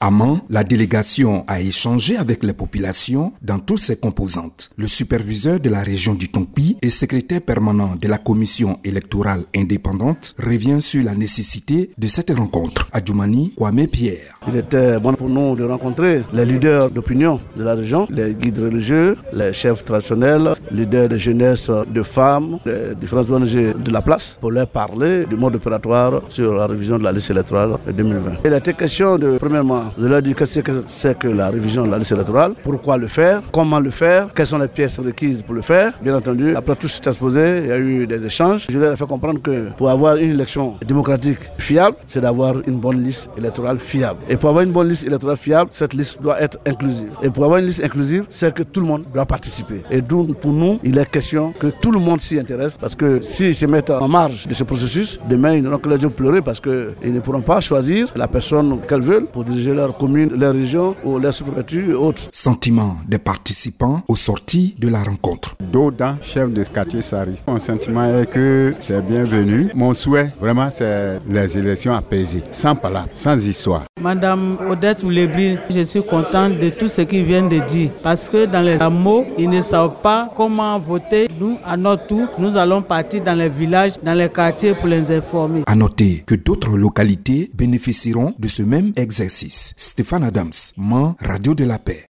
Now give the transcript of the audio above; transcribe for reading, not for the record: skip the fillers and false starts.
À Mans, la délégation a échangé avec les populations dans toutes ses composantes. Le superviseur de la région du Tongpi et secrétaire permanent de la commission électorale indépendante revient sur la nécessité de cette rencontre. Adjoumani Kwame Pierre. Il était bon pour nous de rencontrer les leaders d'opinion de la région, les guides religieux, les chefs traditionnels, les leaders de jeunesse, de femmes, les différentes ONG de la place pour leur parler du mode opératoire sur la révision de la liste électorale de 2020. Il était question de, premièrement, de leur dire qu'est-ce que c'est que la révision de la liste électorale, pourquoi le faire, comment le faire, quelles sont les pièces requises pour le faire. Bien entendu, après tout cet exposé, il y a eu des échanges. Je leur ai fait comprendre que pour avoir une élection démocratique fiable, c'est d'avoir une bonne liste électorale fiable. Et pour avoir une bonne liste électorale fiable, cette liste doit être inclusive. Et pour avoir une liste inclusive, c'est que tout le monde doit participer. Et donc, pour nous, il est question que tout le monde s'y intéresse, parce que s'ils se mettent en marge de ce processus, demain, ils n'auront que les yeux pleurer parce qu'ils ne pourront pas choisir la personne qu'elles veulent pour diriger leur commune, leur région ou leur sous-préfecture et autres. Sentiment des participants aux sorties de la rencontre. Dodan, chef de quartier Sari. Mon sentiment est que c'est bienvenu. Mon souhait, vraiment, c'est les élections apaisées, sans palabres, sans histoire. Madame Odette Oulébri, je suis contente de tout ce qu'ils viennent de dire. Parce que dans les hameaux, ils ne savent pas comment voter. Nous, à notre tour, nous allons partir dans les villages, dans les quartiers pour les informer. À noter que d'autres localités bénéficieront de ce même exercice. Stéphane Adams, Mans, Radio de la Paix.